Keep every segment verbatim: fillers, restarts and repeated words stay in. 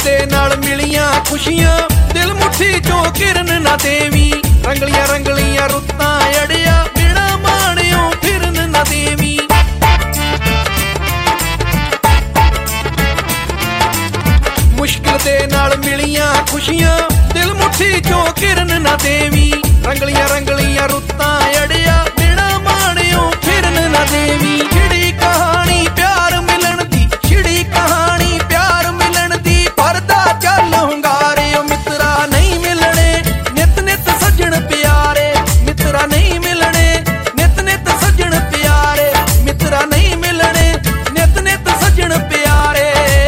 ਦੇ ਨਾਲ ਮਿਲੀਆਂ ਖੁਸ਼ੀਆਂ ਦਿਲ ਮੁੱਠੀ ਚੋਂ ਕਿਰਨ ਨਾ ਦੇਵੀਂ। ਰੰਗਲੀਆਂ ਰੰਗਲੀਆਂ ਰੁੱਤਾਂ ਅੜਿਆ ਬਿਨਾ ਮਾਣਿਓ ਫਿਰਨ ਨਾ ਦੇਵੀਂ। ਮੁਸ਼ਕਿਲ ਦੇ ਨਾਲ ਮਿਲੀਆਂ ਖੁਸ਼ੀਆਂ ਦਿਲ ਮੁੱਠੀ ਚੋਂ ਕਿਰਨ ਨਾ ਦੇਵੀਂ। ਰੰਗਲੀਆਂ ਰੰਗਲੀਆਂ ਰੁੱਤਾਂ ਅੜਿਆ ਬਿਨਾ ਮਾਣਿਓ ਫਿਰਨ ਨਾ ਦੇਵੀਂ। ਛਿੜੀ ਕਹਾਣੀ ਪਿਆਰ ਮਿਲਣ ਦੀ, ਛਿੜੀ ਕਹਾਣੀ ਪਿਆਰ ਮਿਲਣ ਦੀ, ਪਰਦਾ ਚੱਲ ਹੁੰਗਾਰਿਓ ਮਿੱਤਰਾ ਨਹੀਂ ਮਿਲਣੇ ਨਿਤ ਨਿਤ ਸੱਜਣ ਪਿਆਰੇ। ਮਿੱਤਰਾ ਨਹੀਂ ਮਿਲਣੇ ਨਿਤ ਨਿਤ ਸੱਜਣ ਪਿਆਰੇ। ਮਿੱਤਰਾ ਨਹੀਂ ਮਿਲਣੇ ਨਿਤ ਨਿਤ ਸੱਜਣ ਪਿਆਰੇ।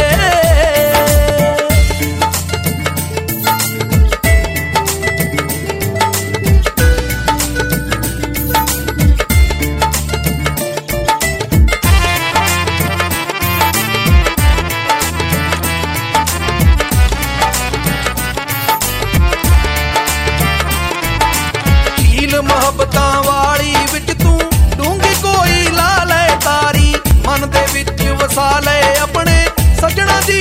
ਮੁਹੱਬਤਾਂ ਵਾਲੀ ਵਿੱਚ ਤੂੰ ਡੂੰਗੀ ਕੋਈ ਲਾ ਲੈ ਤਾਰੀ। ਮਨ ਦੇ ਵਿੱਚ ਵਸਾ ਲੈ ਆਪਣੇ ਸੱਜਣਾ ਦੀ